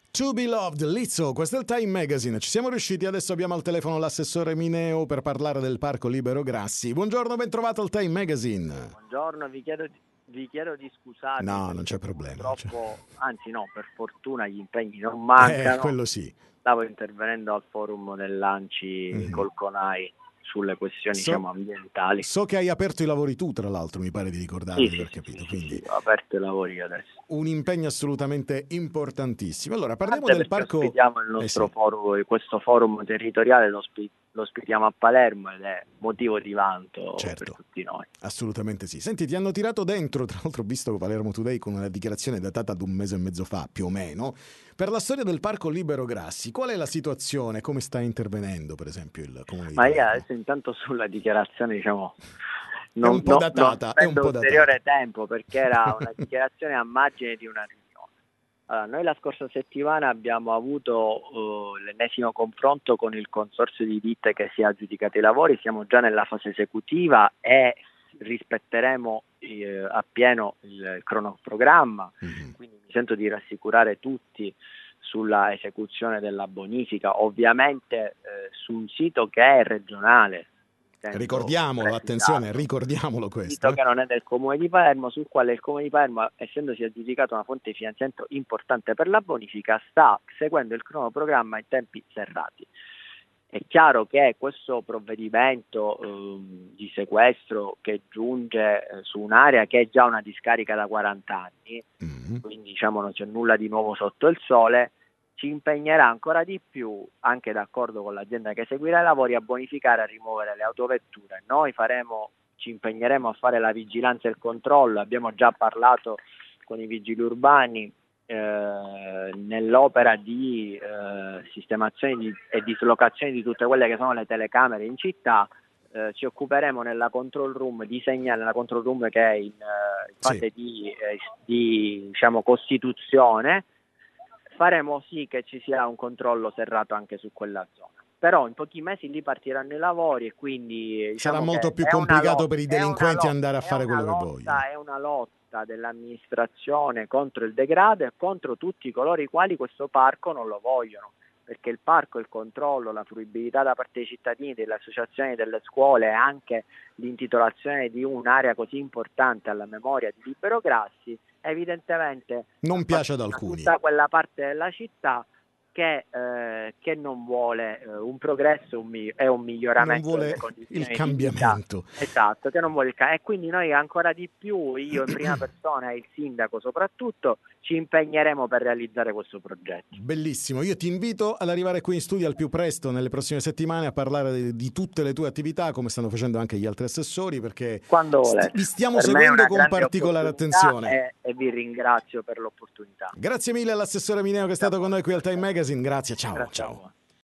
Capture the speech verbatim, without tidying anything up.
To be loved, Lizzo, questo è il Time Magazine. Ci siamo riusciti, adesso abbiamo al telefono l'assessore Mineo per parlare del Parco Libero Grassi. Buongiorno, ben trovato al Time Magazine. Buongiorno, vi chiedo, vi chiedo di scusarmi. No, non c'è problema. Purtroppo, anzi no, per fortuna gli impegni non mancano. Eh, quello sì. Stavo intervenendo al forum dell'Anci mm-hmm. col CONAI sulle questioni so, diciamo, ambientali. So che hai aperto i lavori tu, tra l'altro, mi pare di ricordare sì, di aver sì, capito. Sì, Quindi sì, ho aperto i lavori adesso. Un impegno assolutamente importantissimo. Allora, parliamo Anche del parco. Ospitiamo il nostro eh sì. forum, questo forum territoriale lo, ospi- lo ospitiamo a Palermo ed è motivo di vanto certo. per tutti noi. Assolutamente sì. Senti, ti hanno tirato dentro, tra l'altro ho visto Palermo Today con una dichiarazione datata ad un mese e mezzo fa, più o meno, per la storia del Parco Libero Grassi. Qual è la situazione? Come sta intervenendo, per esempio, il Comune di Ma Palermo? io adesso intanto sulla dichiarazione, diciamo, non, è un po' non, datata, non è un po' ulteriore datata. tempo perché era una dichiarazione a margine di una riunione. Allora, noi la scorsa settimana abbiamo avuto uh, l'ennesimo confronto con il consorzio di ditte che si è aggiudicato i lavori, siamo già nella fase esecutiva e rispetteremo eh, appieno il cronoprogramma, mm-hmm. quindi mi sento di rassicurare tutti sulla esecuzione della bonifica, ovviamente eh, su un sito che è regionale. Ricordiamolo, attenzione, ricordiamolo questo. Sito eh? che non è del Comune di Palermo, sul quale il Comune di Palermo, essendosi aggiudicato una fonte di finanziamento importante per la bonifica, sta seguendo il cronoprogramma in tempi serrati. È chiaro che questo provvedimento eh, di sequestro che giunge eh, su un'area che è già una discarica da quaranta anni, mm-hmm. quindi diciamo non c'è nulla di nuovo sotto il sole, ci impegnerà ancora di più, anche d'accordo con l'azienda che seguirà i lavori, a bonificare, a rimuovere le autovetture. Noi faremo, ci impegneremo a fare la vigilanza e il controllo, abbiamo già parlato con i vigili urbani eh, nell'opera di eh, sistemazione di, e dislocazione di tutte quelle che sono le telecamere in città. Eh, ci occuperemo nella control room di segnale, nella control room che è in, uh, in fase sì. di, eh, di diciamo, costituzione. Faremo sì che ci sia un controllo serrato anche su quella zona. Però in pochi mesi lì partiranno i lavori e quindi diciamo sarà molto più è complicato lotta, per i delinquenti lotta, andare a fare quello lotta, che vogliono. È una lotta dell'amministrazione contro il degrado e contro tutti coloro i quali questo parco non lo vogliono, perché il parco, il controllo, la fruibilità da parte dei cittadini, delle associazioni, delle scuole e anche l'intitolazione di un'area così importante alla memoria di Libero Grassi evidentemente non piace ad alcuni. Tutta quella parte della città che, eh, che non vuole eh, un progresso un mi- e un miglioramento non vuole delle condizioni il cambiamento. Di esatto, che non vuole il ca- e quindi noi ancora di più, io in prima persona e il sindaco soprattutto, ci impegneremo per realizzare questo progetto. Bellissimo, io ti invito ad arrivare qui in studio al più presto nelle prossime settimane a parlare di, di tutte le tue attività, come stanno facendo anche gli altri assessori, perché Quando sti- vi stiamo per seguendo con particolare attenzione e, e vi ringrazio per l'opportunità. Grazie mille all'assessore Mineo che è stato con noi qui al Time Magazine. Grazie, ciao. Grazie ciao.